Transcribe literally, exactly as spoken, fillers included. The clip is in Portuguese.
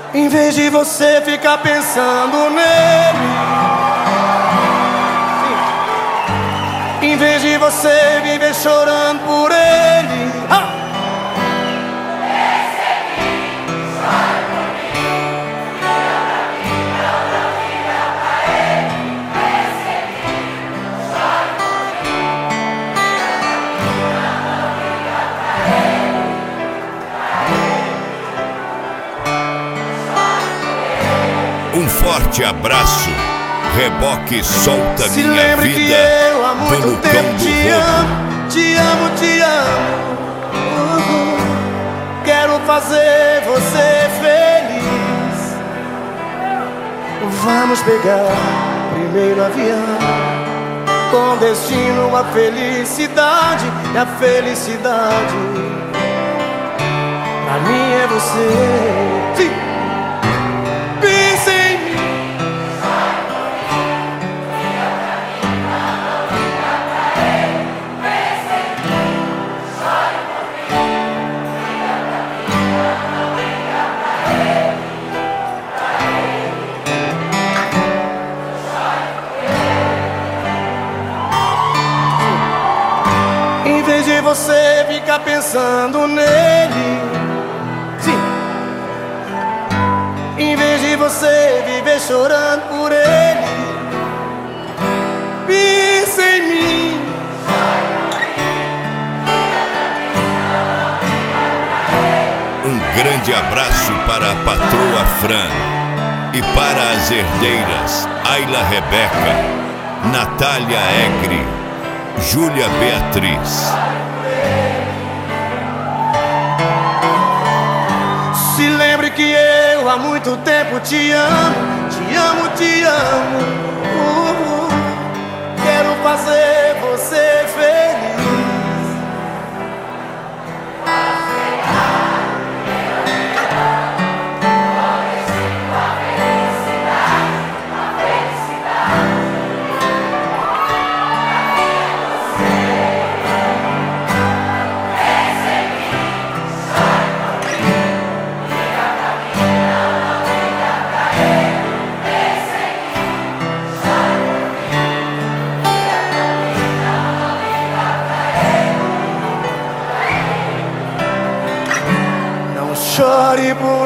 Em vez de você ficar pensando nele, em vez de você viver chorando por ele, ah! Um forte abraço. Reboque solta Se minha lembre vida. que eu há muito do tempo do te Rodo. amo, te amo, te amo. Uhum. Quero fazer você feliz. Vamos pegar primeiro avião, com destino à felicidade. E a felicidade pra mim é você. Sim. Pensa em mim. Em vez de você ficar pensando nele, sim. Em vez de você viver chorando por ele, pensa em mim. Um grande abraço para a patroa Fran e para as herdeiras Ayla Rebeca, Natália Egri, Júlia Beatriz. Se lembre que eu há muito tempo te amo, te amo, te amo. Uh, quero fazer você feliz. Chore por